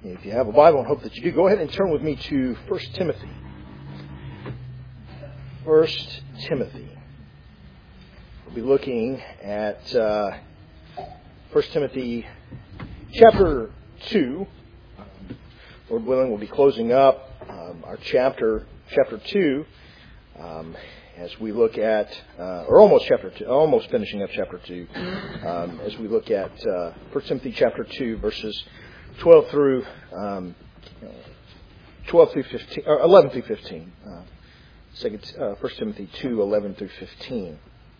If you have a Bible, and hope that you do, go ahead and turn with me to 1 Timothy. 1 Timothy. We'll be looking at 1 Timothy chapter 2. Lord willing, we'll be closing up our chapter 2 as we look at, or almost finishing up chapter 2, as we look at 1 Timothy chapter 2, verses 12 through 15, or 11 through 15. 1 Timothy 2, 11 through 15.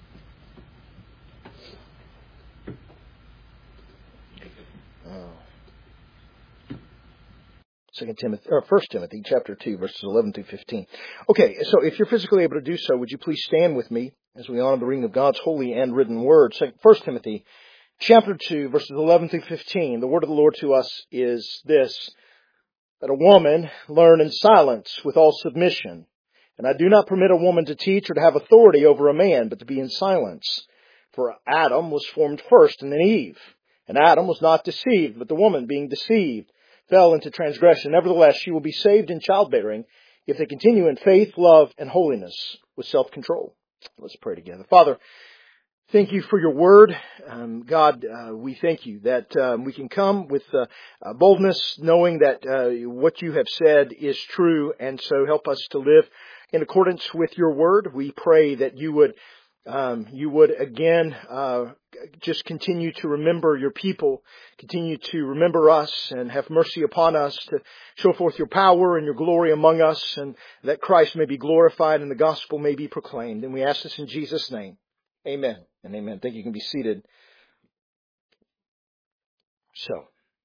First Timothy chapter 2, verses 11 through 15. Okay, so if you're physically able to do so, would you please stand with me as we honor the reading of God's holy and written word. 1 Timothy chapter 2, verses 11 through 15. The word of the Lord to us is this: that a woman learn in silence with all submission. And I do not permit a woman to teach or to have authority over a man, but to be in silence. For Adam was formed first, and then Eve. And Adam was not deceived, but the woman, being deceived, fell into transgression. Nevertheless, she will be saved in childbearing if they continue in faith, love, and holiness with self-control. Let's pray together. Father, thank you for your word. God, we thank you that we can come with boldness, knowing that what you have said is true, and so help us to live in accordance with your word. We pray that you would again just continue to remember your people, continue to remember us, and have mercy upon us to show forth your power and your glory among us, and that Christ may be glorified and the gospel may be proclaimed. And we ask this in Jesus' name. Amen and amen. Thank you. You can be seated. So,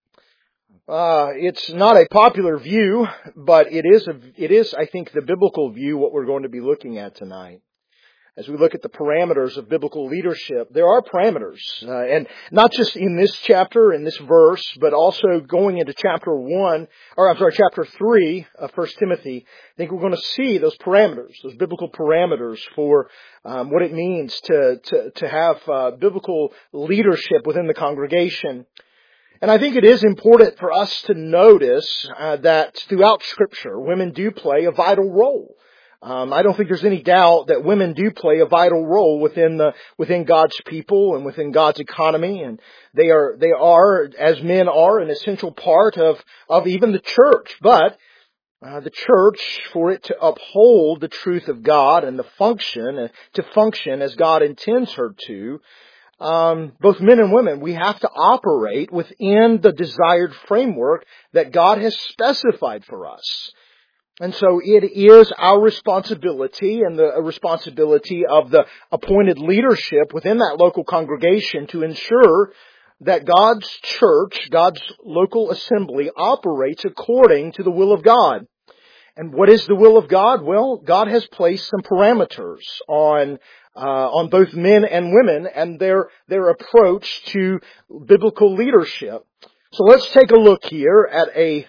it's not a popular view, but it is, I think, the biblical view, what we're going to be looking at tonight. As we look at the parameters of biblical leadership, there are parameters, and not just in this chapter, in this verse, but also going into chapter 3 of 1 Timothy. I think we're going to see those parameters, those biblical parameters for what it means to have biblical leadership within the congregation. And I think it is important for us to notice that throughout Scripture, women do play a vital role. I don't think there's any doubt that women do play a vital role within God's people and within God's economy, and they are, as men are, an essential part of even the church. But the church, for it to uphold the truth of God and to function as God intends her to, both men and women, we have to operate within the desired framework that God has specified for us. And so it is our responsibility and the responsibility of the appointed leadership within that local congregation to ensure that God's church, God's local assembly, operates according to the will of God. And what is the will of God? Well, God has placed some parameters on both men and women and their approach to biblical leadership. So let's take a look here at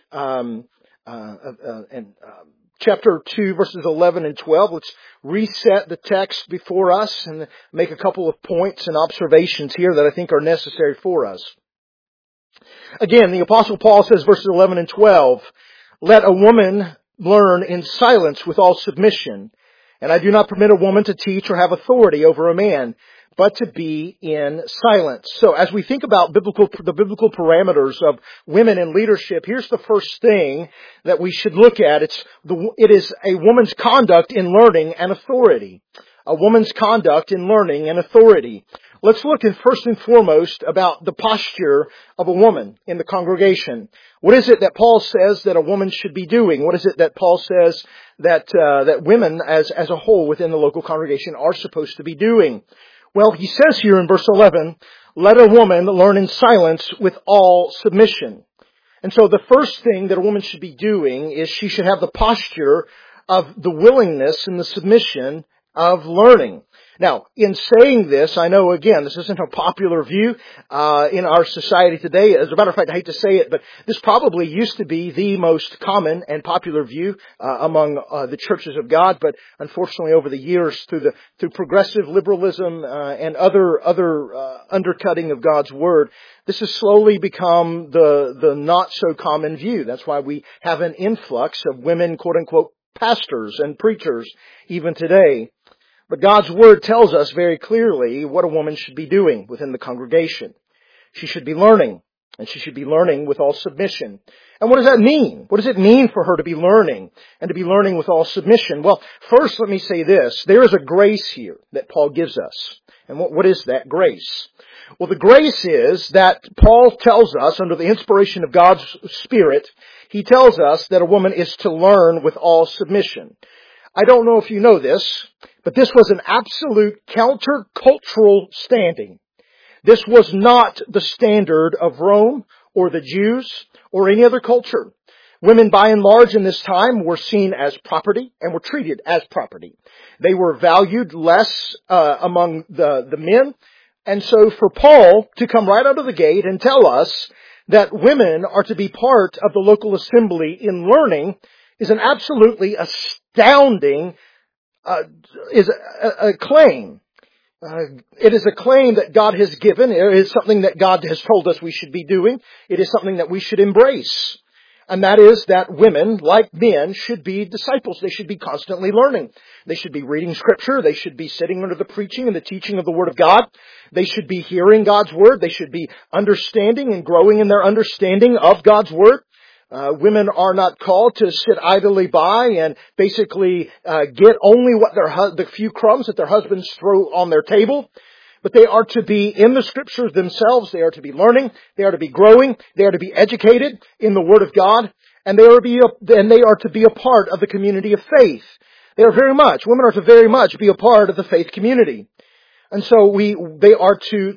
chapter 2, verses 11 and 12. Let's reset the text before us and make a couple of points and observations here that I think are necessary for us. Again, the Apostle Paul says, verses 11 and 12, "Let a woman learn in silence with all submission. And I do not permit a woman to teach or have authority over a man, but to be in silence." So as we think about the biblical parameters of women in leadership, here's the first thing that we should look at. It is a woman's conduct in learning and authority. A woman's conduct in learning and authority. Let's look first and foremost about the posture of a woman in the congregation. What is it that Paul says that a woman should be doing? What is it that Paul says that women as a whole within the local congregation are supposed to be doing? Well, he says here in verse 11, "Let a woman learn in silence with all submission." And so the first thing that a woman should be doing is she should have the posture of the willingness and the submission of learning. Now, in saying this, I know, again, this isn't a popular view in our society today. As a matter of fact, I hate to say it, but this probably used to be the most common and popular view among the churches of God. But unfortunately, over the years, through progressive liberalism and other undercutting of God's Word, this has slowly become the not so common view. That's why we have an influx of women, quote unquote, pastors and preachers even today. But God's Word tells us very clearly what a woman should be doing within the congregation. She should be learning, and she should be learning with all submission. And what does that mean? What does it mean for her to be learning, and to be learning with all submission? Well, first let me say this. There is a grace here that Paul gives us. And what is that grace? Well, the grace is that Paul tells us, under the inspiration of God's Spirit, he tells us that a woman is to learn with all submission. I don't know if you know this, but this was an absolute countercultural standing. This was not the standard of Rome or the Jews or any other culture. Women, by and large, in this time were seen as property and were treated as property. They were valued less among the men. And so for Paul to come right out of the gate and tell us that women are to be part of the local assembly in learning is an absolutely astounding claim. It is a claim that God has given. It is something that God has told us we should be doing. It is something that we should embrace. And that is that women, like men, should be disciples. They should be constantly learning. They should be reading Scripture. They should be sitting under the preaching and the teaching of the Word of God. They should be hearing God's Word. They should be understanding and growing in their understanding of God's Word. Women are not called to sit idly by and basically get only what the few crumbs that their husbands throw on their table. But they are to be in the Scriptures themselves. They are to be learning. They are to be growing. They are to be educated in the Word of God. And they are to be a part of the community of faith. Women are to very much be a part of the faith community. And so they are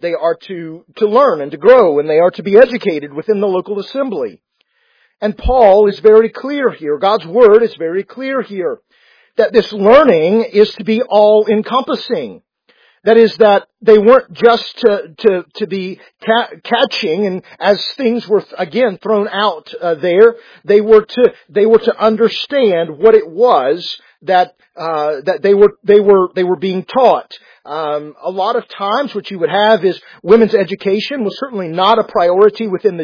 to learn and to grow, and they are to be educated within the local assembly. And Paul is very clear here. God's Word is very clear here that this learning is to be all-encompassing. That is, that they weren't just to be catching, and as things were again thrown out there, they were to understand what it was that they were being taught. A lot of times what you would have is women's education was certainly not a priority within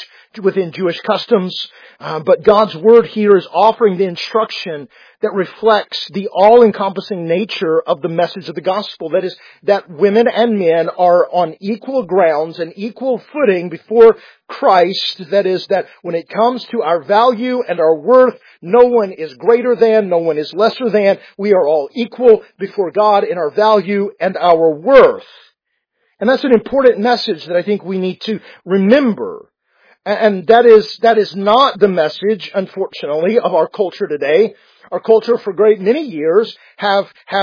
Jewish customs, but God's Word here is offering the instruction that reflects the all-encompassing nature of the message of the gospel. That is, that women and men are on equal grounds and equal footing before Christ. That is, that when it comes to our value and our worth, no one is greater than, no one is lesser than. We are all equal before God in our value and our worth. And that's an important message that I think we need to remember. And that is not the message, unfortunately, of our culture today. Our culture for a great many years has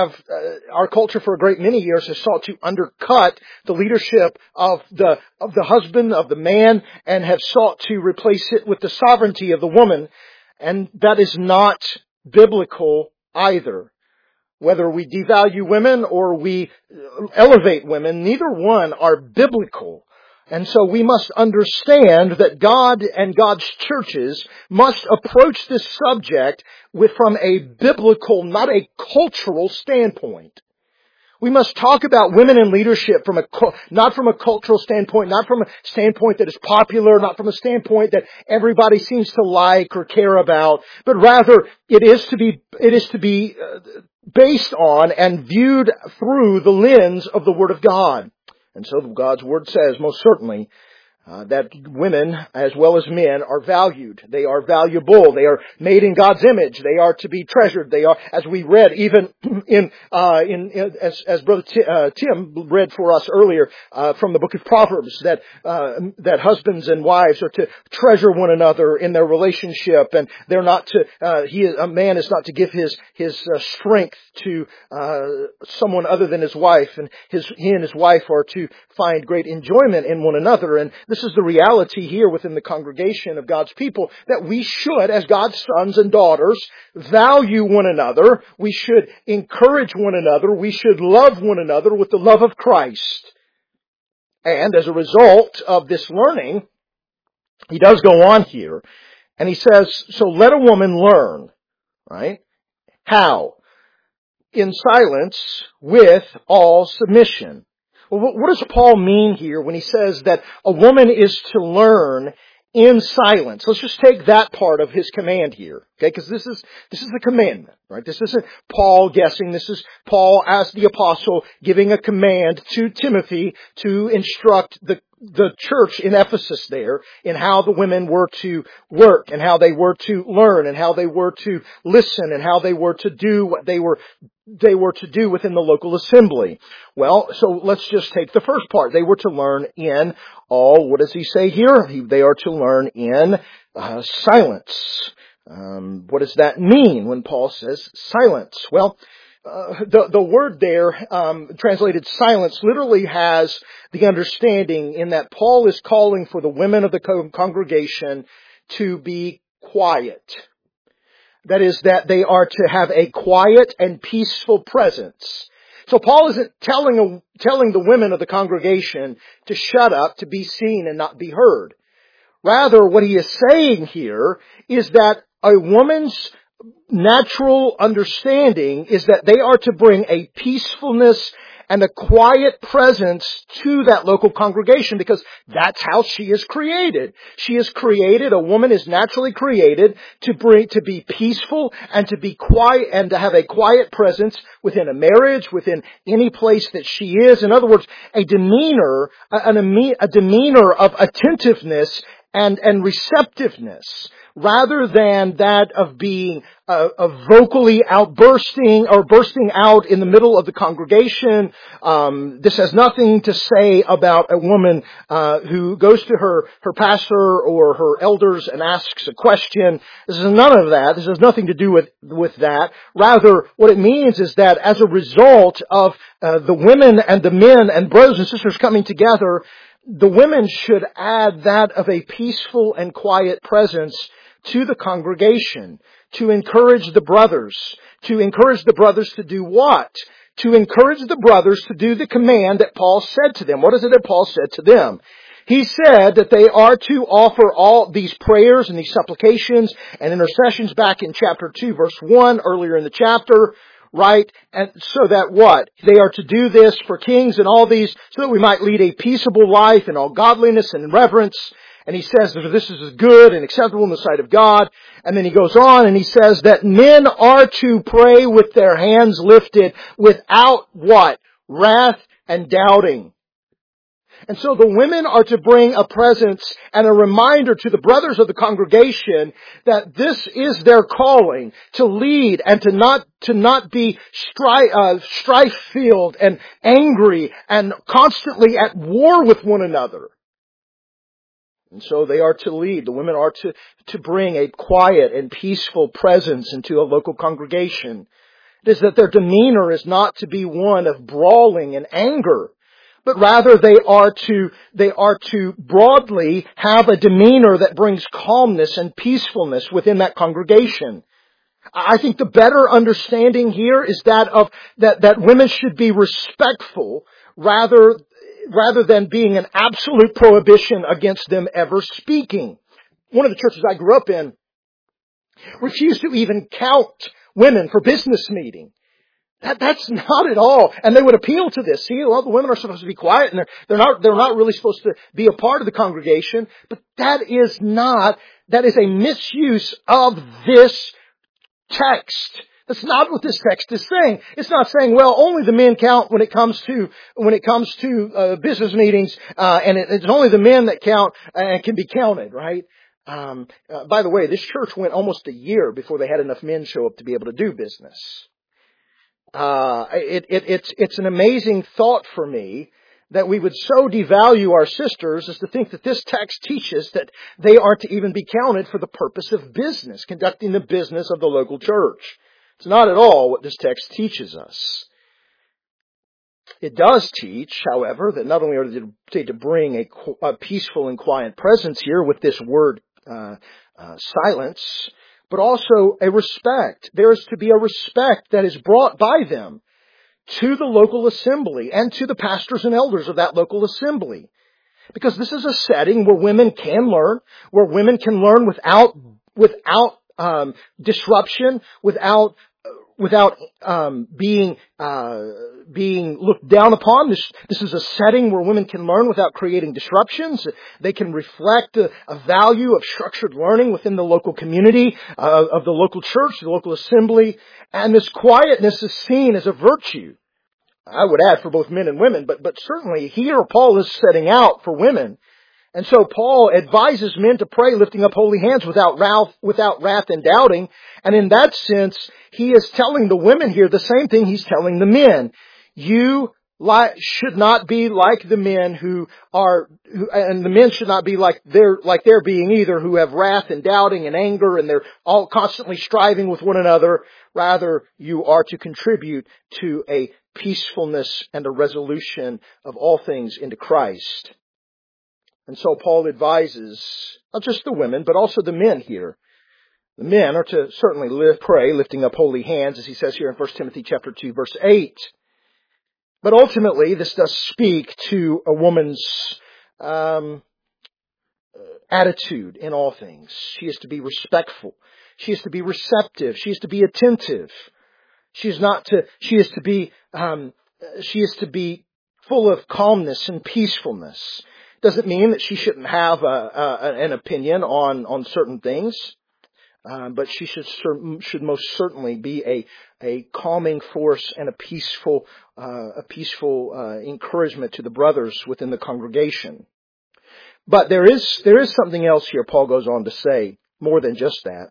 sought to undercut the leadership of the husband, of the man, and have sought to replace it with the sovereignty of the woman. And that is not biblical either. Whether we devalue women or we elevate women, neither one are biblical. And so we must understand that God and God's churches must approach this subject from a biblical, not a cultural standpoint. We must talk about women in leadership not from a cultural standpoint, not from a standpoint that is popular, not from a standpoint that everybody seems to like or care about, but rather it is to be based on and viewed through the lens of the Word of God. And so God's Word says most certainly that women as well as men are valued. They are valuable. They are made in God's image. They are to be treasured. They are, as we read even as Brother Tim read for us earlier from the book of Proverbs, that husbands and wives are to treasure one another in their relationship, and they're not to. A man is not to give his strength to someone other than his wife, and he and his wife are to find great enjoyment in one another. And this This is the reality here within the congregation of God's people, that we should, as God's sons and daughters, value one another. We should encourage one another. We should love one another with the love of Christ. And as a result of this learning, he does go on here, and he says, so let a woman learn, right? How? In silence with all submission. Well, what does Paul mean here when he says that a woman is to learn in silence? Let's just take that part of his command here, okay? Because this is the commandment, right? This isn't Paul guessing. This is Paul as the apostle giving a command to Timothy to instruct the church in Ephesus there in how the women were to work and how they were to learn and how they were to listen and how they were to do what they were to do within the local assembly. Well, so let's just take the first part. They were to learn in all, what does he say here? They are to learn in silence. What does that mean when Paul says silence? Well, the word there, translated silence, literally has the understanding in that Paul is calling for the women of the congregation to be quiet. That is, that they are to have a quiet and peaceful presence. So Paul isn't telling the women of the congregation to shut up, to be seen and not be heard. Rather, what he is saying here is that a woman's natural understanding is that they are to bring a peacefulness and a quiet presence to that local congregation, because that's how she is created. She is created, a woman is naturally created to be peaceful and to be quiet and to have a quiet presence within a marriage, within any place that she is. In other words, a demeanor of attentiveness and receptiveness, rather than that of being vocally outbursting or bursting out in the middle of the congregation. This has nothing to say about a woman who goes to her pastor or her elders and asks a question. This is none of that. This has nothing to do with that. Rather, what it means is that as a result of the women and the men and brothers and sisters coming together, the women should add that of a peaceful and quiet presence to the congregation, to encourage the brothers. To encourage the brothers to do what? To encourage the brothers to do the command that Paul said to them. What is it that Paul said to them? He said that they are to offer all these prayers and these supplications and intercessions back in chapter 2, verse 1, earlier in the chapter. Right? And so that what? They are to do this for kings and all these, so that we might lead a peaceable life in all godliness and reverence. And he says that this is good and acceptable in the sight of God. And then he goes on and he says that men are to pray with their hands lifted without what? Wrath and doubting. And so the women are to bring a presence and a reminder to the brothers of the congregation that this is their calling, to lead and to not be strife-filled and angry and constantly at war with one another. And so they are to lead. The women are to bring a quiet and peaceful presence into a local congregation. It is that their demeanor is not to be one of brawling and anger, but rather they are to broadly have a demeanor that brings calmness and peacefulness within that congregation. I think the better understanding here is that women should be respectful rather than being an absolute prohibition against them ever speaking. One of the churches I grew up in refused to even count women for business meeting. That's not at all. And they would appeal to this. See, well, the women are supposed to be quiet and they're not really supposed to be a part of the congregation. But that is a misuse of this text. That's not what this text is saying. It's not saying, well, only the men count when it comes to business meetings, and it's only the men that count and can be counted, right? By the way, this church went almost a year before they had enough men show up to be able to do business. It's an amazing thought for me that we would so devalue our sisters as to think that this text teaches that they are to even be counted for the purpose of business, conducting the business of the local church. It's not at all what this text teaches us. It does teach, however, that not only are they to bring a peaceful and quiet presence here with this word silence, but also a respect. There is to be a respect that is brought by them to the local assembly and to the pastors and elders of that local assembly. Because this is a setting where women can learn, without disruption, without being looked down upon. This is a setting where women can learn without creating disruptions. They can reflect a value of structured learning within the local community, of the local church, the local assembly. And this quietness is seen as a virtue. I would add for both men and women, but certainly here Paul is setting out for women. And so Paul advises men to pray lifting up holy hands without wrath and doubting. And in that sense, he is telling the women here the same thing he's telling the men. You should not be like the men and the men should not be like they're being either, who have wrath and doubting and anger, and they're all constantly striving with one another. Rather, you are to contribute to a peacefulness and a resolution of all things into Christ. And so Paul advises not just the women, but also the men here. The men are to certainly pray, lifting up holy hands, as he says here in 1 Timothy chapter 2, verse 8. But ultimately, this does speak to a woman's attitude in all things. She is to be respectful. She is to be receptive. She is to be attentive. She is to be full of calmness and peacefulness. Doesn't mean that she shouldn't have an opinion on certain things, but she should most certainly be a calming force and a peaceful encouragement to the brothers within the congregation. But there is something else here. Paul goes on to say more than just that.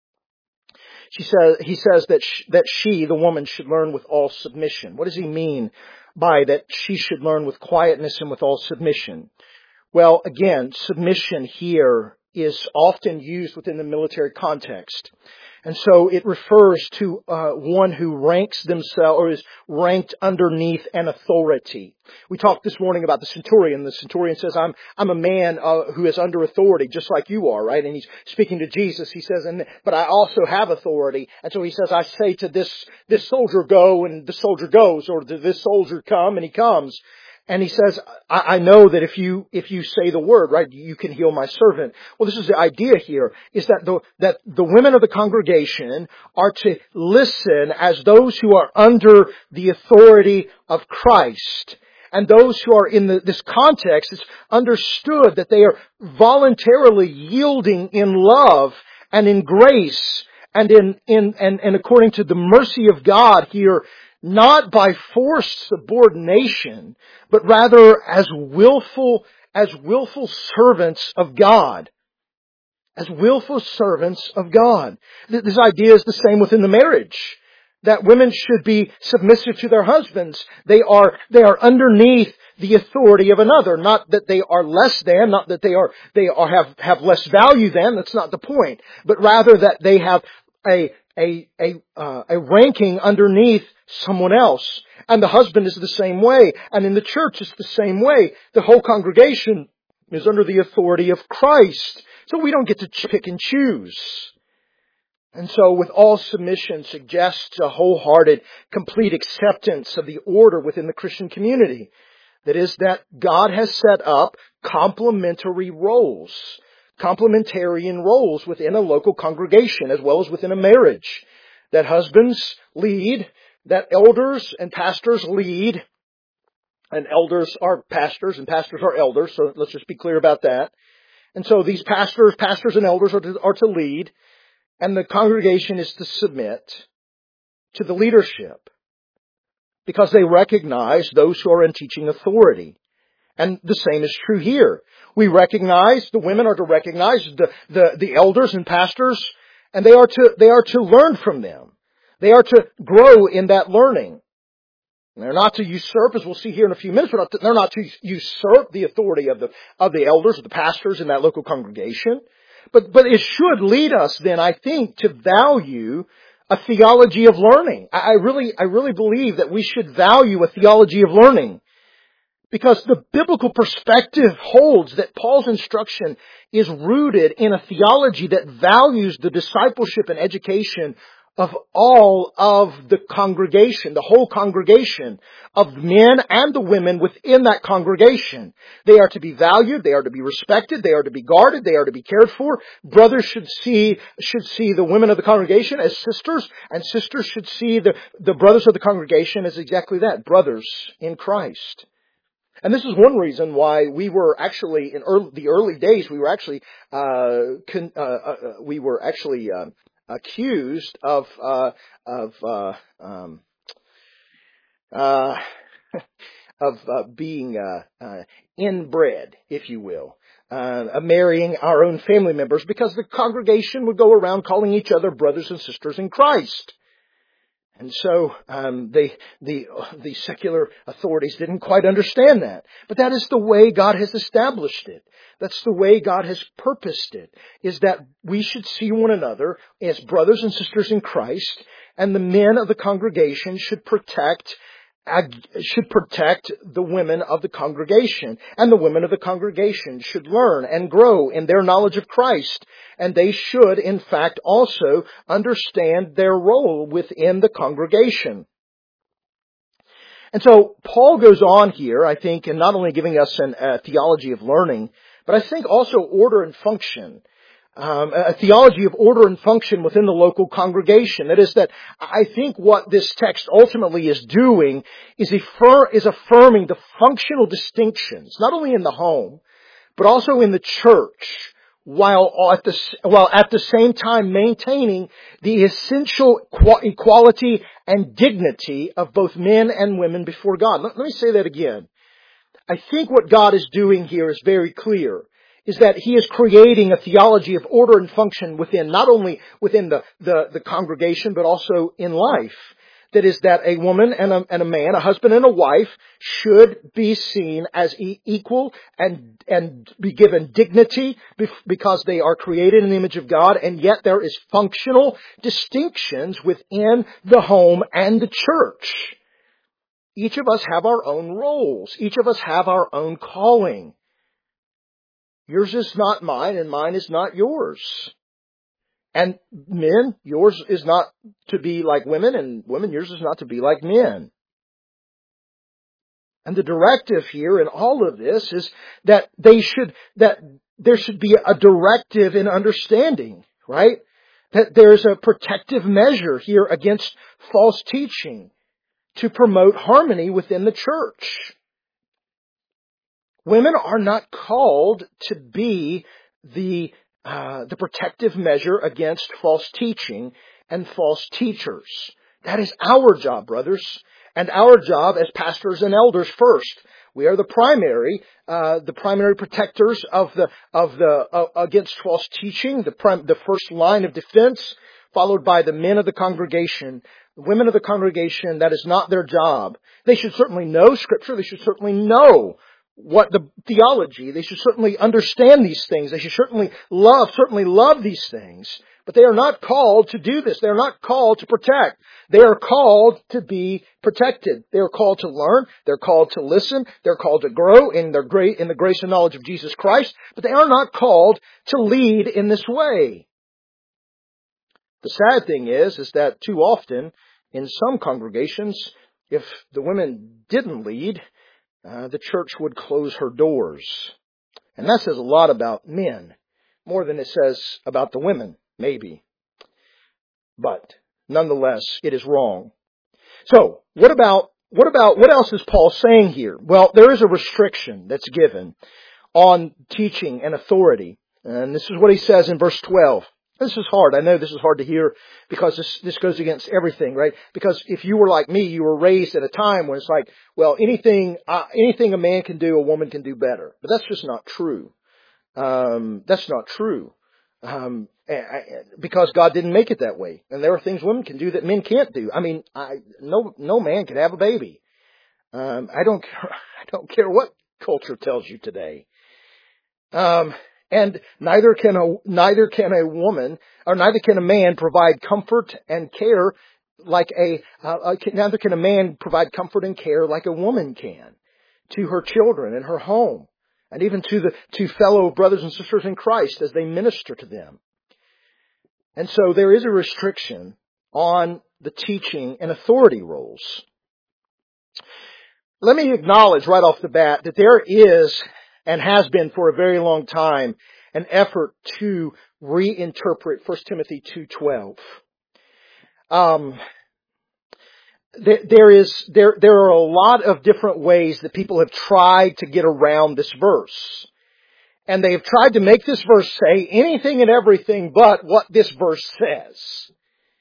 He says that she, the woman, should learn with all submission. What does he mean by that she should learn with quietness and with all submission? Well, again, submission here is often used within the military context. And so it refers to one who ranks themselves or is ranked underneath an authority. We talked this morning about the centurion. The centurion says, I'm a man who is under authority, just like you are, right? And he's speaking to Jesus. He says, but I also have authority. And so he says, I say to this soldier, go, and the soldier goes, or to this soldier, come, and he comes. And he says, I know that if you say the word, right, you can heal my servant. Well, this is the idea here, is that the women of the congregation are to listen as those who are under the authority of Christ. And those who are in this context, it's understood that they are voluntarily yielding in love and in grace and and according to the mercy of God here, not by forced subordination, but rather as willful servants of God. As willful servants of God. This idea is the same within the marriage. That women should be submissive to their husbands. They are underneath the authority of another. Not that they are less than, not that they have less value than. That's not the point. But rather that they have a ranking underneath someone else. And the husband is the same way. And in the church it's the same way. The whole congregation is under the authority of Christ. So we don't get to pick and choose. And so with all submission suggests a wholehearted, complete acceptance of the order within the Christian community. That is, that God has set up complementarian roles within a local congregation as well as within a marriage. That husbands lead, that elders and pastors lead, and elders are pastors and pastors are elders, so let's just be clear about that. And so these pastors and elders are to lead, and the congregation is to submit to the leadership because they recognize those who are in teaching authority. And the same is true here. We recognize, the women are to recognize the elders and pastors, and they are to learn from them. They are to grow in that learning. And they're not to usurp, as we'll see here in a few minutes, they're not to usurp the authority of the elders, of the pastors in that local congregation. But it should lead us then, I think, to value a theology of learning. I really believe that we should value a theology of learning, because the biblical perspective holds that Paul's instruction is rooted in a theology that values the discipleship and education of all of the congregation, the whole congregation of men and the women within that congregation. They are to be valued, they are to be respected, they are to be guarded, they are to be cared for. Brothers should see the women of the congregation as sisters, and sisters should see the brothers of the congregation as exactly that, brothers in Christ. And this is one reason why we were actually, in the early days, we were actually accused of being inbred, if you will, marrying our own family members, because the congregation would go around calling each other brothers and sisters in Christ. And so the secular authorities didn't quite understand that. But that is the way God has established it. That's the way God has purposed it, is that we should see one another as brothers and sisters in Christ, and the men of the congregation should protect the women of the congregation. And the women of the congregation should learn and grow in their knowledge of Christ. And they should, in fact, also understand their role within the congregation. And so Paul goes on here, I think, in not only giving us a theology of learning, but I think also order and function. A theology of order and function within the local congregation. That is, that I think what this text ultimately is doing is affirming the functional distinctions, not only in the home, but also in the church, while at the same time maintaining the essential equality and dignity of both men and women before God. Let me say that again. I think what God is doing here is very clear, is that He is creating a theology of order and function not only within the congregation, but also in life. That is, that a woman and a man, a husband and a wife, should be seen as equal and be given dignity because they are created in the image of God, and yet there is functional distinctions within the home and the church. Each of us have our own roles. Each of us have our own calling. Yours is not mine, and mine is not yours. And men, yours is not to be like women, and women, yours is not to be like men. And the directive here in all of this is that there should be a directive in understanding, right? That there's a protective measure here against false teaching to promote harmony within the church. Women are not called to be the protective measure against false teaching and false teachers. That is our job, brothers, and our job as pastors and elders first. We are the primary protectors against false teaching, the first line of defense, followed by the men of the congregation. The women of the congregation, that is not their job. They should certainly know Scripture. They should certainly know what the theology. They should certainly understand these things. They should certainly love these things. But they are not called to do this. They are not called to protect. They are called to be protected. They are called to learn. They're called to listen. They're called to grow in the grace and knowledge of Jesus Christ. But they are not called to lead in this way. The sad thing is that too often in some congregations, if the women didn't lead, the church would close her doors. And that says a lot about men, more than it says about the women, maybe. But nonetheless, it is wrong. So, what else is Paul saying here? Well, there is a restriction that's given on teaching and authority. And this is what he says in verse 12. This is hard. I know this is hard to hear because this goes against everything, right? Because if you were like me, you were raised at a time when it's like, well, anything a man can do, a woman can do better. But that's just not true. That's not true. Because God didn't make it that way. And there are things women can do that men can't do. I mean, no man can have a baby. I don't care what culture tells you today. And neither can a woman, or neither can a man provide comfort and care neither can a man provide comfort and care like a woman can to her children and her home, and even to fellow brothers and sisters in Christ as they minister to them. And so there is a restriction on the teaching and authority roles. Let me acknowledge right off the bat that there is, and has been for a very long time, an effort to reinterpret 1 Timothy 2:12. There are a lot of different ways that people have tried to get around this verse. And they have tried to make this verse say anything and everything but what this verse says.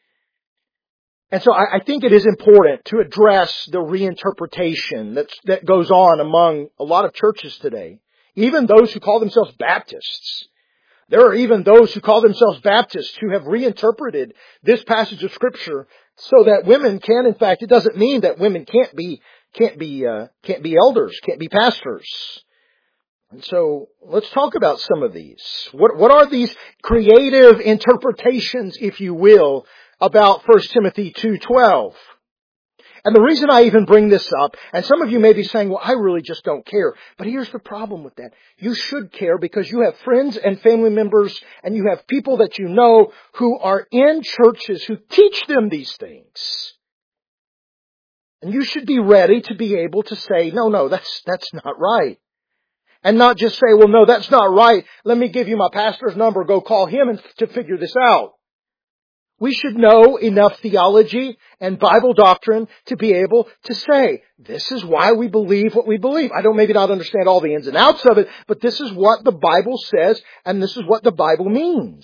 And so I think it is important to address the reinterpretation that goes on among a lot of churches today. Even those who call themselves Baptists. There are even those who call themselves Baptists who have reinterpreted this passage of Scripture so that women can, in fact, it doesn't mean that women can't be elders, can't be pastors. And so let's talk about some of these. What are these creative interpretations, if you will, about 1 Timothy 2:12? And the reason I even bring this up, and some of you may be saying, well, I really just don't care. But here's the problem with that. You should care because you have friends and family members, and you have people that you know who are in churches who teach them these things. And you should be ready to be able to say, no, that's not right. And not just say, well, no, that's not right. Let me give you my pastor's number. Go call him to figure this out. We should know enough theology and Bible doctrine to be able to say, this is why we believe what we believe. I don't maybe not understand all the ins and outs of it, but this is what the Bible says, and this is what the Bible means.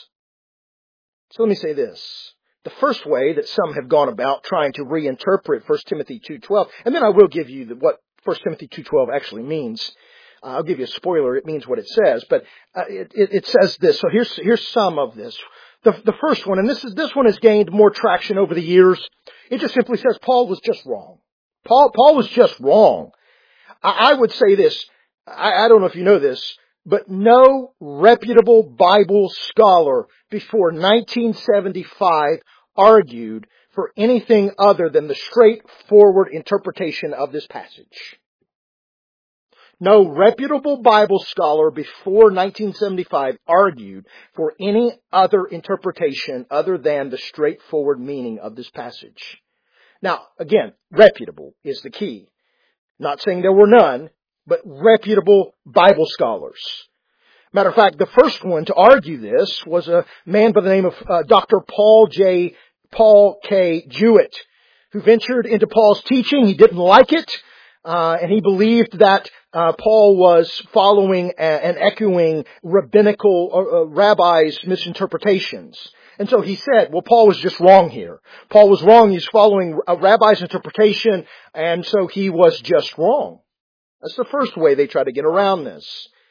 So let me say this. The first way that some have gone about trying to reinterpret 1 Timothy 2:12, and then I will give you what 1 Timothy 2:12 actually means. I'll give you a spoiler. It means what it says, but it says this. So here's some of this. The first one, and this one has gained more traction over the years. It just simply says Paul was just wrong. Paul was just wrong. I would say this. I don't know if you know this, but no reputable Bible scholar before 1975 argued for anything other than the straightforward interpretation of this passage. No reputable Bible scholar before 1975 argued for any other interpretation other than the straightforward meaning of this passage. Now, again, reputable is the key. Not saying there were none, but reputable Bible scholars. Matter of fact, the first one to argue this was a man by the name of Dr. Paul K. Jewett, who ventured into Paul's teaching. He didn't like it. And he believed that Paul was following and echoing rabbinical rabbis' misinterpretations. And so he said, well, Paul was just wrong here. Paul was wrong. He's following a rabbi's interpretation, and so he was just wrong. That's the first way they try to get around this.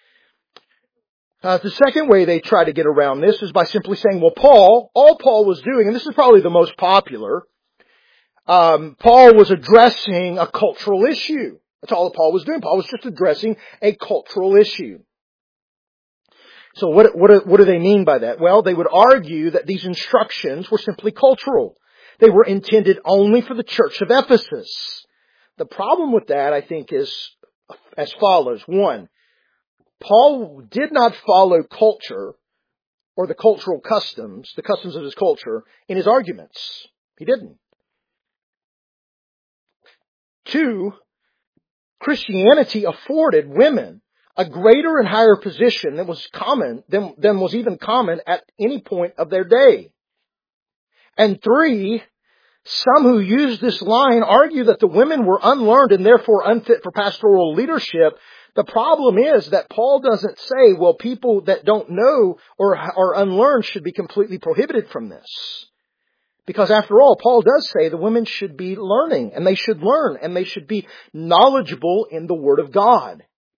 The second way they try to get around this is by simply saying, well, all Paul was doing, and this is probably the most popular, Paul was addressing a cultural issue. That's all that Paul was doing. Paul was just addressing a cultural issue. So what do they mean by that? Well, they would argue that these instructions were simply cultural. They were intended only for the church of Ephesus. The problem with that, I think, is as follows. One, Paul did not follow culture or the cultural customs, the customs of his culture, in his arguments. He didn't. Two, Christianity afforded women a greater and higher position than was even common at any point of their day. And three, some who use this line argue that the women were unlearned and therefore unfit for pastoral leadership. The problem is that Paul doesn't say, well, people that don't know or are unlearned should be completely prohibited from this. Because after all, Paul does say the women should be learning, and they should learn, and they should be knowledgeable in the Word of God.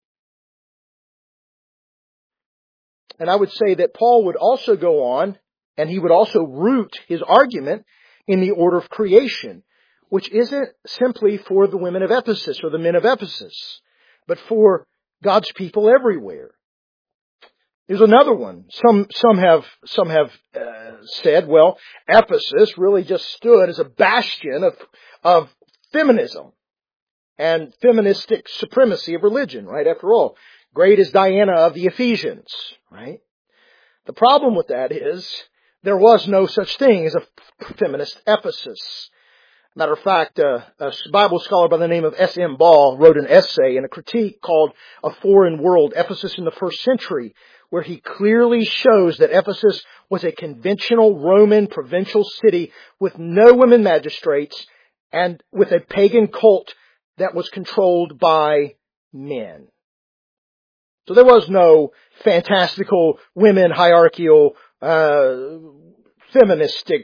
And I would say that Paul would also go on, and he would also root his argument in the order of creation, which isn't simply for the women of Ephesus or the men of Ephesus, but for God's people everywhere. Here's another one. Some have said, well, Ephesus really just stood as a bastion of feminism and feministic supremacy of religion, right? After all, great is Diana of the Ephesians, right? The problem with that is there was no such thing as a feminist Ephesus. Matter of fact, a Bible scholar by the name of S.M. Ball wrote an essay and a critique called A Foreign World, Ephesus in the First Century, where he clearly shows that Ephesus was a conventional Roman provincial city with no women magistrates and with a pagan cult that was controlled by men. So there was no fantastical women hierarchical, feministic,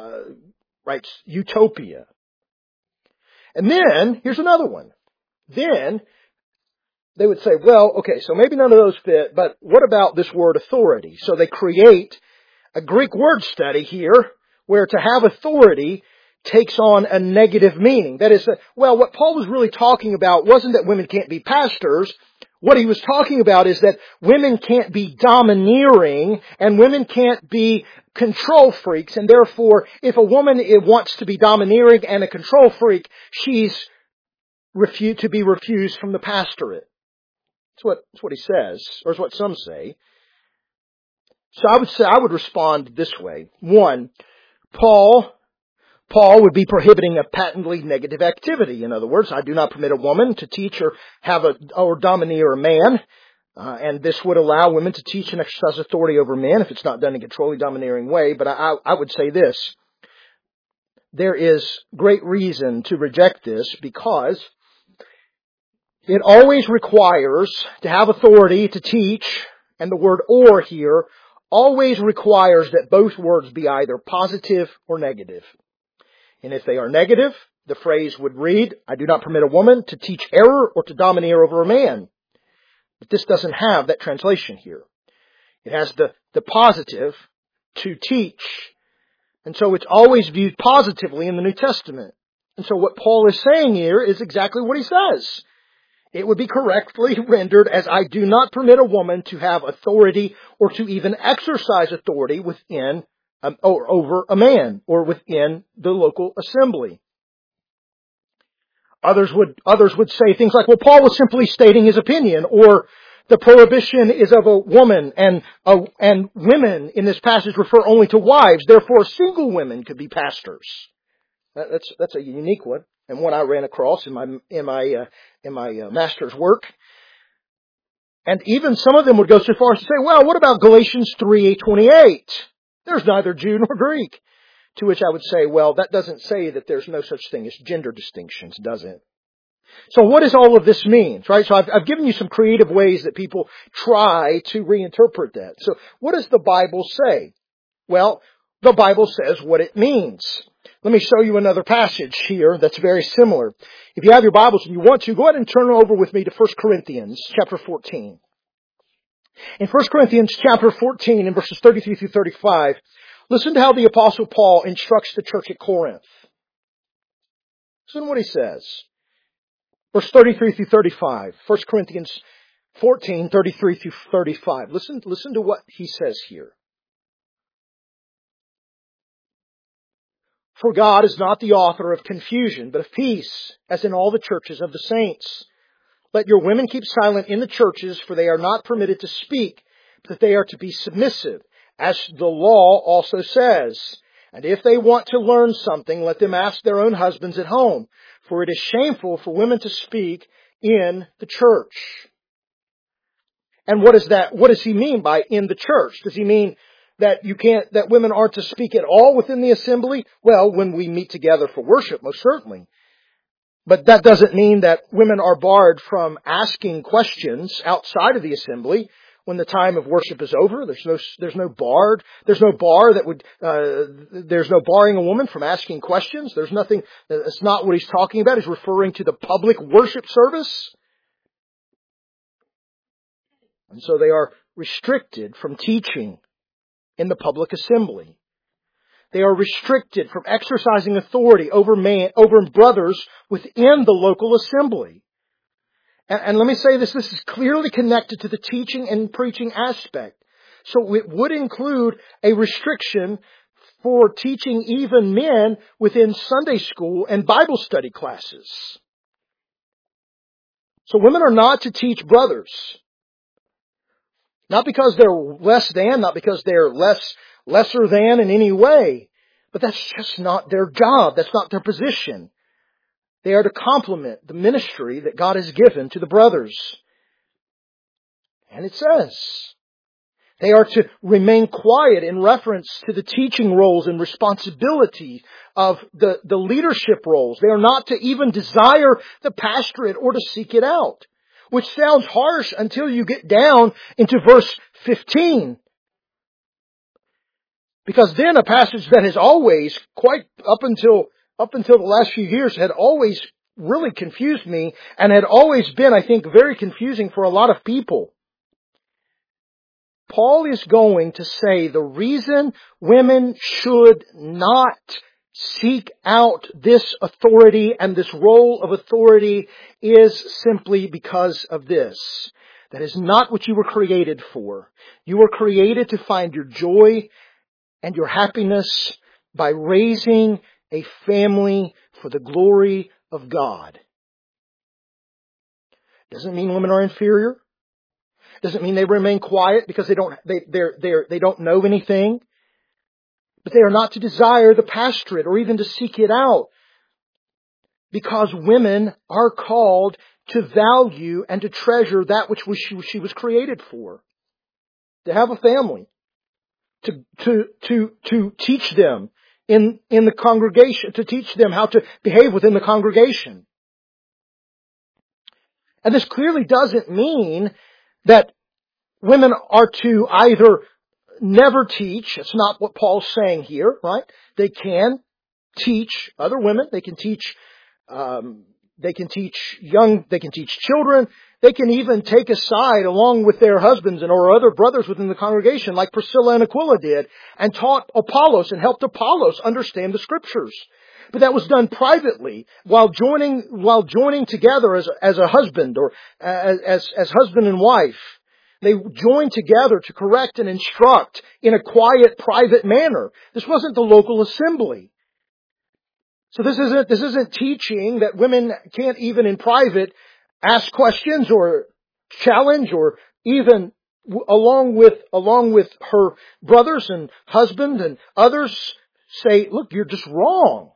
utopia. And then, here's another one. Then, they would say, well, okay, so maybe none of those fit, but what about this word authority? So they create a Greek word study here, where to have authority takes on a negative meaning. That is, what Paul was really talking about wasn't that women can't be pastors. What he was talking about is that women can't be domineering and women can't be control freaks. And therefore, if a woman wants to be domineering and a control freak, she's to be refused from the pastorate. That's what he says, or is what some say. So I would respond this way. One, Paul would be prohibiting a patently negative activity. In other words, I do not permit a woman to teach or domineer a man. And this would allow women to teach and exercise authority over men if it's not done in a controlling, domineering way. But I would say this. There is great reason to reject this because it always requires to have authority to teach, and the word or here always requires that both words be either positive or negative. And if they are negative, the phrase would read, I do not permit a woman to teach error or to domineer over a man. But this doesn't have that translation here. It has the positive, to teach. And so it's always viewed positively in the New Testament. And so what Paul is saying here is exactly what he says. It would be correctly rendered as I do not permit a woman to have authority or to even exercise authority within or over a man or within the local assembly. Others would say things like, well, Paul was simply stating his opinion, or the prohibition is of a woman, and women in this passage refer only to wives. Therefore, single women could be pastors. That's a unique one, and one I ran across in my master's work. And even some of them would go so far as to say, well, what about Galatians 3:28? There's neither Jew nor Greek. To which I would say, well, that doesn't say that there's no such thing as gender distinctions, does it? So what does all of this mean, right? So I've given you some creative ways that people try to reinterpret that. So what does the Bible say? Well, the Bible says what it means. Let me show you another passage here that's very similar. If you have your Bibles and you want to, go ahead and turn over with me to 1 Corinthians chapter 14. In 1 Corinthians chapter 14 in verses 33 through 35, listen to how the Apostle Paul instructs the church at Corinth. Listen to what he says. Verse 33 through 35. 1 Corinthians 14, 33 through 35. Listen to what he says here. For God is not the author of confusion, but of peace, as in all the churches of the saints. Let your women keep silent in the churches, for they are not permitted to speak, but that they are to be submissive, as the law also says. And if they want to learn something, let them ask their own husbands at home, for it is shameful for women to speak in the church. And what does he mean by in the church? Does he mean that that women aren't to speak at all within the assembly? Well, when we meet together for worship, most certainly. But that doesn't mean that women are barred from asking questions outside of the assembly when the time of worship is over. There's no bar barring a woman from asking questions. There's nothing, that's not what he's talking about. He's referring to the public worship service. And so they are restricted from teaching in the public assembly. They are restricted from exercising authority over brothers within the local assembly. And let me say this is clearly connected to the teaching and preaching aspect. So it would include a restriction for teaching even men within Sunday school and Bible study classes. So women are not to teach brothers. Not because they're less than, not because they're lesser than in any way. But that's just not their job. That's not their position. They are to complement the ministry that God has given to the brothers. And it says, they are to remain quiet in reference to the teaching roles and responsibility of the leadership roles. They are not to even desire the pastorate or to seek it out. Which sounds harsh until you get down into verse 15. Because then a passage that has always, quite up until the last few years, had always really confused me and had always been, I think, very confusing for a lot of people. Paul is going to say the reason women should not seek out this authority and this role of authority is simply because of this. That is not what you were created for. You were created to find your joy and your happiness by raising a family for the glory of God. Doesn't mean women are inferior. Doesn't mean they remain quiet because they don't know anything. But they are not to desire the pastorate or even to seek it out. Because women are called to value and to treasure that which she was created for. To have a family. To teach them in the congregation. To teach them how to behave within the congregation. And this clearly doesn't mean that women are to either never teach. It's not what Paul's saying here, right? They can teach other women. They can teach children. They can even take a side along with their husbands or other brothers within the congregation, like Priscilla and Aquila did, and taught Apollos and helped Apollos understand the Scriptures. But that was done privately while joining together as a husband or as husband and wife. They joined together to correct and instruct in a quiet, private manner. This wasn't the local assembly. So this isn't teaching that women can't even in private ask questions or challenge or even along with her brothers and husband and others say, look, you're just wrong.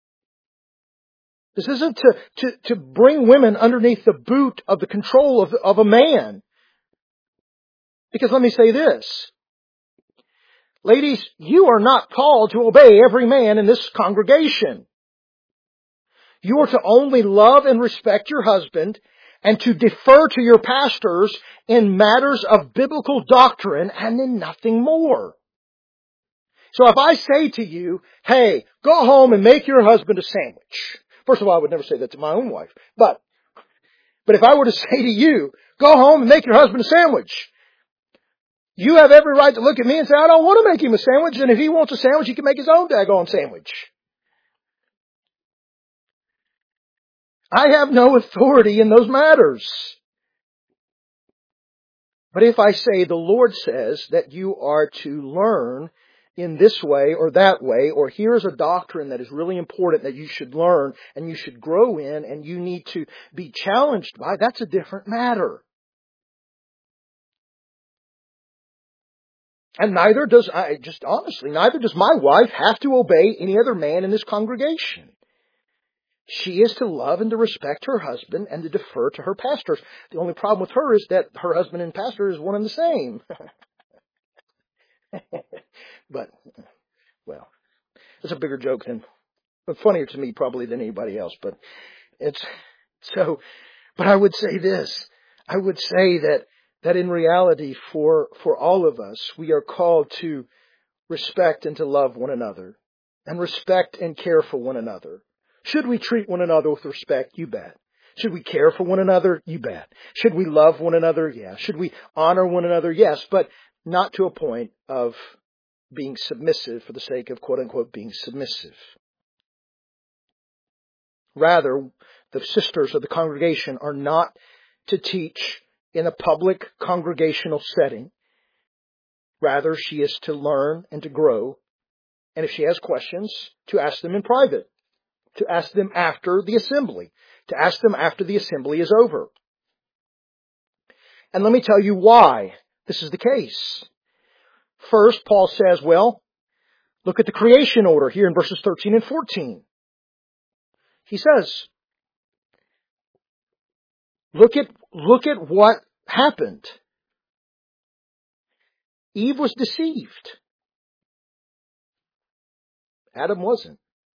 This isn't to bring women underneath the boot of the control of a man. Because let me say this. Ladies, you are not called to obey every man in this congregation. You are to only love and respect your husband and to defer to your pastors in matters of biblical doctrine and in nothing more. So if I say to you, hey, go home and make your husband a sandwich. First of all, I would never say that to my own wife. But if I were to say to you, go home and make your husband a sandwich, you have every right to look at me and say, I don't want to make him a sandwich. And if he wants a sandwich, he can make his own daggone sandwich. I have no authority in those matters. But if I say the Lord says that you are to learn in this way or that way, or here's a doctrine that is really important that you should learn and you should grow in and you need to be challenged by, that's a different matter. And neither does my wife have to obey any other man in this congregation. She is to love and to respect her husband and to defer to her pastors. The only problem with her is that her husband and pastor is one and the same. But, well, it's a bigger joke but funnier to me probably than anybody else. But I would say this. I would say that in reality for all of us, we are called to respect and to love one another and respect and care for one another. Should we treat one another with respect? You bet. Should we care for one another? You bet. Should we love one another? Yeah. Should we honor one another? Yes. But not to a point of being submissive for the sake of quote unquote being submissive. Rather, the sisters of the congregation are not to teach in a public congregational setting. Rather, she is to learn and to grow. And if she has questions, to ask them in private. To ask them after the assembly. To ask them after the assembly is over. And let me tell you why this is the case. First, Paul says, well, look at the creation order here in verses 13 and 14. He says, look at what happened. Eve was deceived. Adam wasn't.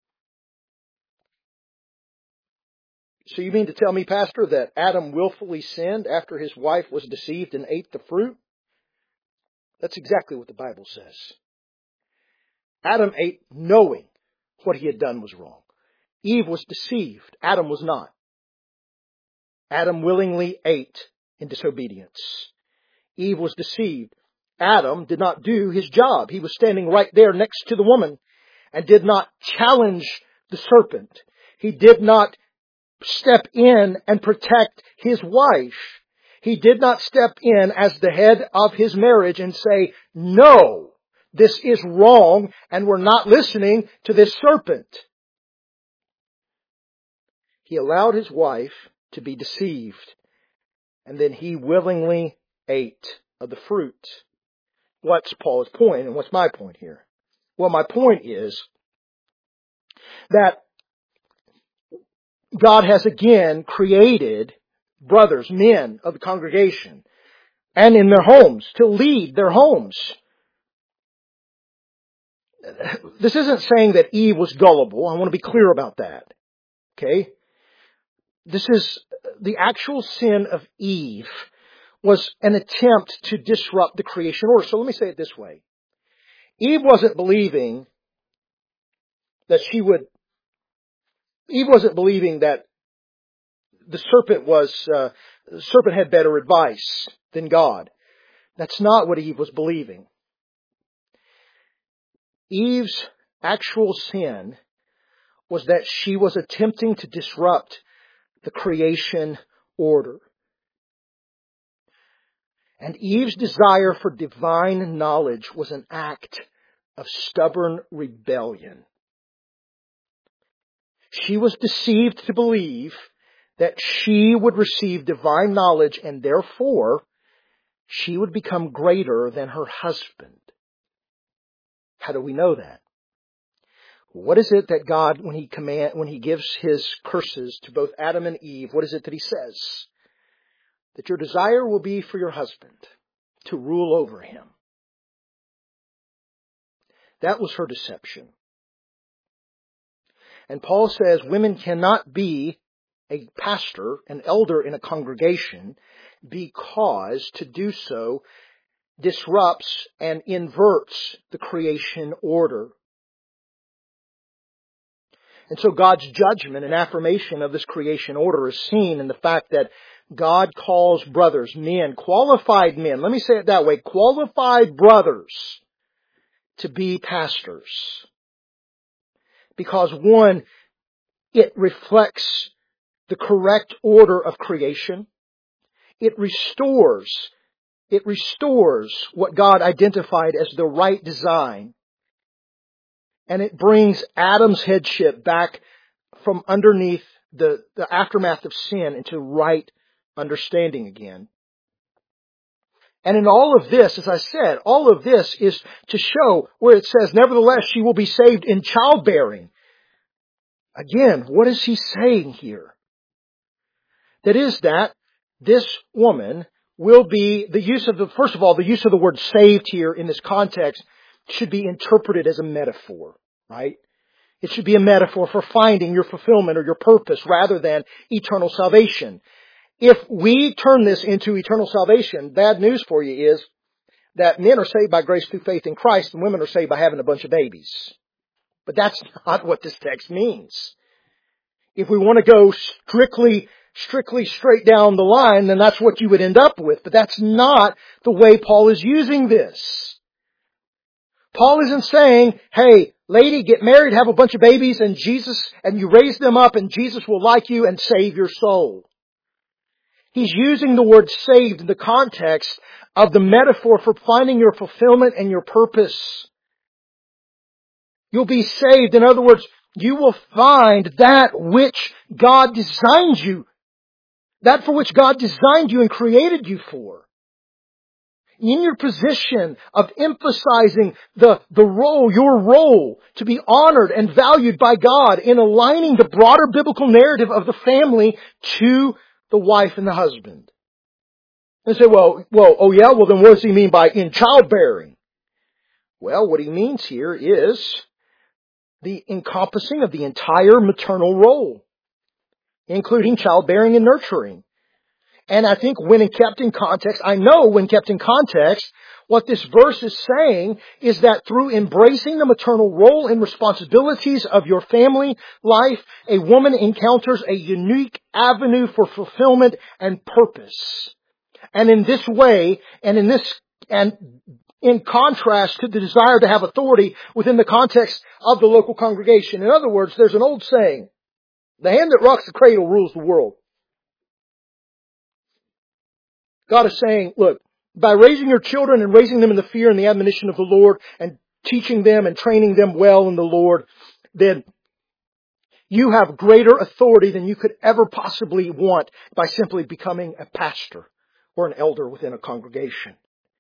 So you mean to tell me, Pastor, that Adam willfully sinned after his wife was deceived and ate the fruit? That's exactly what the Bible says. Adam ate knowing what he had done was wrong. Eve was deceived. Adam was not. Adam willingly ate in disobedience. Eve was deceived. Adam did not do his job. He was standing right there next to the woman and did not challenge the serpent. He did not step in and protect his wife. He did not step in as the head of his marriage and say, no, this is wrong and we're not listening to this serpent. He allowed his wife to be deceived, and then he willingly ate of the fruit. What's Paul's point and what's my point here? Well, my point is that God has again created brothers, men of the congregation, and in their homes, to lead their homes. This isn't saying that Eve was gullible. I want to be clear about that. Okay? This is the actual sin of Eve was an attempt to disrupt the creation order. So let me say it this way. Eve wasn't believing that the serpent had better advice than God. That's not what Eve was believing. Eve's actual sin was that she was attempting to disrupt the creation order. And Eve's desire for divine knowledge was an act of stubborn rebellion. She was deceived to believe that she would receive divine knowledge and therefore she would become greater than her husband. How do we know that? What is it that God, when He gives His curses to both Adam and Eve, what is it that He says? That your desire will be for your husband to rule over him. That was her deception. And Paul says women cannot be a pastor, an elder in a congregation, because to do so disrupts and inverts the creation order. And so God's judgment and affirmation of this creation order is seen in the fact that God calls brothers, men, qualified men, let me say it that way, qualified brothers to be pastors. Because one, it reflects the correct order of creation. It restores what God identified as the right design. And it brings Adam's headship back from underneath the aftermath of sin into right understanding again. And in all of this, as I said, all of this is to show where it says, nevertheless, she will be saved in childbearing. Again, what is he saying here? That is that this woman will be, first of all, the use of the word saved here in this context should be interpreted as a metaphor, right? It should be a metaphor for finding your fulfillment or your purpose rather than eternal salvation. If we turn this into eternal salvation, bad news for you is that men are saved by grace through faith in Christ and women are saved by having a bunch of babies. But that's not what this text means. If we want to go strictly straight down the line, then that's what you would end up with. But that's not the way Paul is using this. Paul isn't saying, hey, lady, get married, have a bunch of babies, and you raise them up, and Jesus will like you and save your soul. He's using the word saved in the context of the metaphor for finding your fulfillment and your purpose. You'll be saved. In other words, you will find that which God designed you. That for which God designed you and created you for. In your position of emphasizing the role, your role, to be honored and valued by God in aligning the broader biblical narrative of the family to the wife and the husband. And say, well, then what does he mean by in childbearing? Well, what he means here is the encompassing of the entire maternal role, including childbearing and nurturing. And I think when kept in context, what this verse is saying is that through embracing the maternal role and responsibilities of your family life, a woman encounters a unique avenue for fulfillment and purpose. And in this way, and in contrast to the desire to have authority within the context of the local congregation. In other words, there's an old saying, the hand that rocks the cradle rules the world. God is saying, look, by raising your children and raising them in the fear and the admonition of the Lord and teaching them and training them well in the Lord, then you have greater authority than you could ever possibly want by simply becoming a pastor or an elder within a congregation.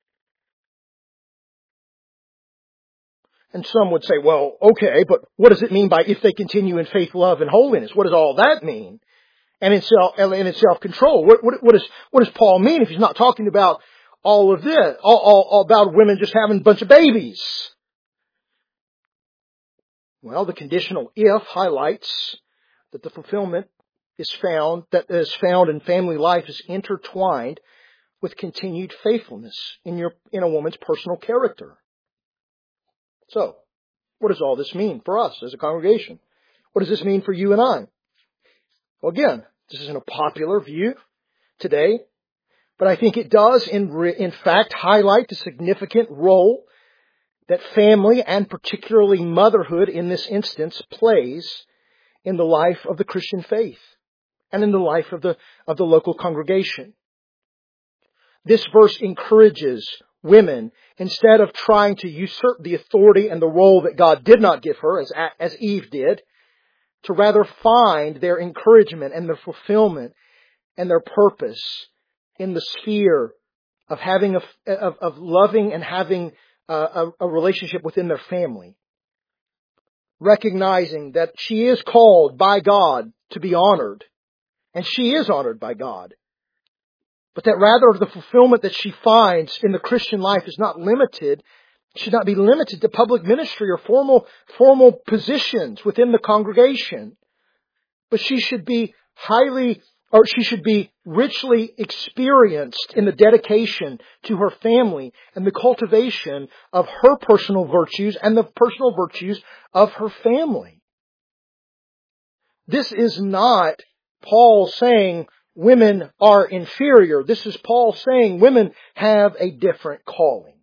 And some would say, well, okay, but what does it mean by if they continue in faith, love, and holiness? What does all that mean? And in self-control. What does Paul mean if he's not talking about all of this, all about women just having a bunch of babies? Well, the conditional if highlights that the fulfillment is found in family life is intertwined with continued faithfulness in a woman's personal character. So, what does all this mean for us as a congregation? What does this mean for you and I? Well, again, this isn't a popular view today, but I think it does in fact highlight the significant role that family and particularly motherhood in this instance plays in the life of the Christian faith and in the life of the local congregation. This verse encourages women, instead of trying to usurp the authority and the role that God did not give her, as Eve did, to rather find their encouragement and their fulfillment and their purpose in the sphere of of loving and having a relationship within their family. Recognizing that she is called by God to be honored, and she is honored by God. But that rather the fulfillment that she finds in the Christian life is not limited, should not be limited to public ministry or formal positions within the congregation. But she should be richly experienced in the dedication to her family and the cultivation of her personal virtues and the personal virtues of her family. This is not Paul saying women are inferior. This is Paul saying women have a different calling.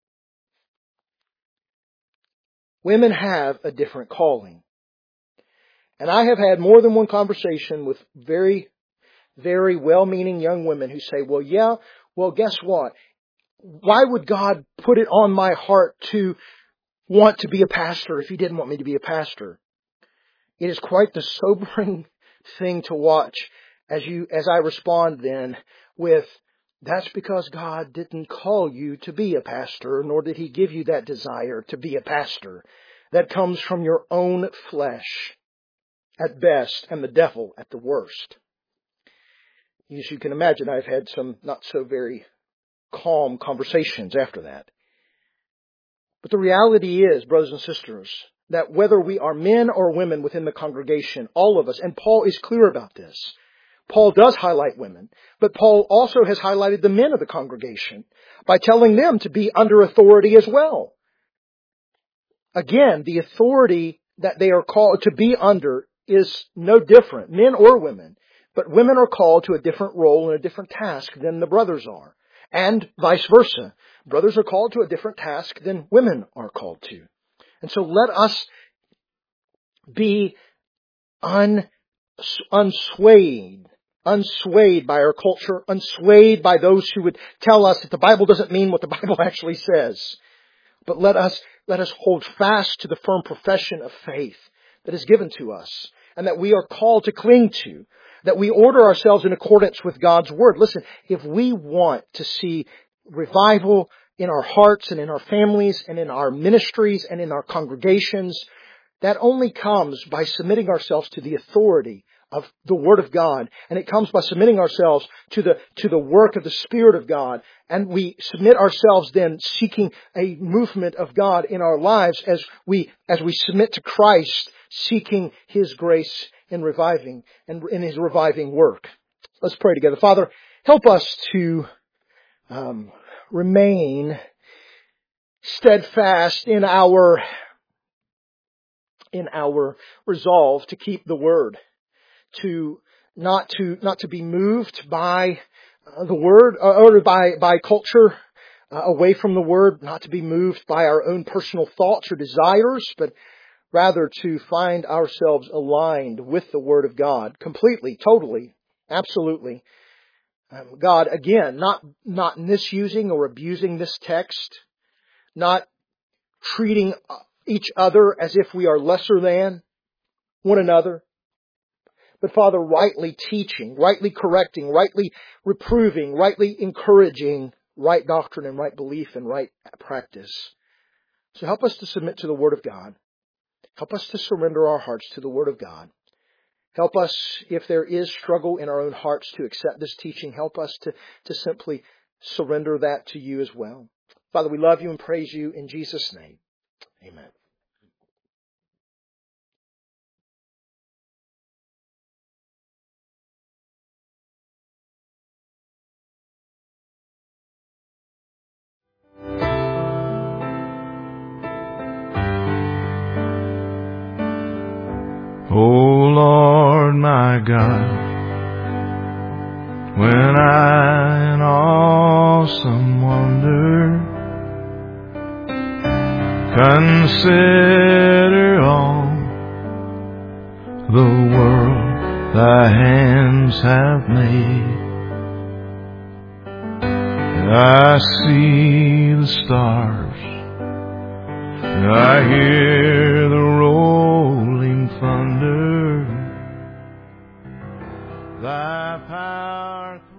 Women have a different calling. And I have had more than one conversation with very, very well-meaning young women who say, well, guess what? Why would God put it on my heart to want to be a pastor if He didn't want me to be a pastor? It is quite the sobering thing to watch as I respond then with, that's because God didn't call you to be a pastor, nor did He give you that desire to be a pastor. That comes from your own flesh at best and the devil at the worst. As you can imagine, I've had some not so very calm conversations after that. But the reality is, brothers and sisters, that whether we are men or women within the congregation, all of us, and Paul is clear about this. Paul does highlight women, but Paul also has highlighted the men of the congregation by telling them to be under authority as well. Again, the authority that they are called to be under is no different, men or women. But women are called to a different role and a different task than the brothers are. And vice versa. Brothers are called to a different task than women are called to. And so let us be unswayed unswayed by our culture, unswayed by those who would tell us that the Bible doesn't mean what the Bible actually says. But let us hold fast to the firm profession of faith that is given to us and that we are called to cling to, that we order ourselves in accordance with God's Word. Listen, if we want to see revival in our hearts and in our families and in our ministries and in our congregations, that only comes by submitting ourselves to the authority of the Word of God. And it comes by submitting ourselves to the work of the Spirit of God. And we submit ourselves then seeking a movement of God in our lives as we submit to Christ, seeking His grace in reviving and in His reviving work. Let's pray together. Father, help us to remain steadfast in our resolve to keep the Word, to not to be moved by the Word or by culture away from the Word, not to be moved by our own personal thoughts or desires, but rather to find ourselves aligned with the Word of God completely, totally, absolutely. God, again, not misusing or abusing this text, not treating each other as if we are lesser than one another, but Father, rightly teaching, rightly correcting, rightly reproving, rightly encouraging right doctrine and right belief and right practice. So help us to submit to the Word of God. Help us to surrender our hearts to the Word of God. Help us, if there is struggle in our own hearts to accept this teaching, help us to simply surrender that to You as well. Father, we love You and praise You in Jesus' name. Amen. O Lord my God, when I in awesome wonder consider all the world Thy hands have made, I see the stars, I hear the rolling thunder, Thy power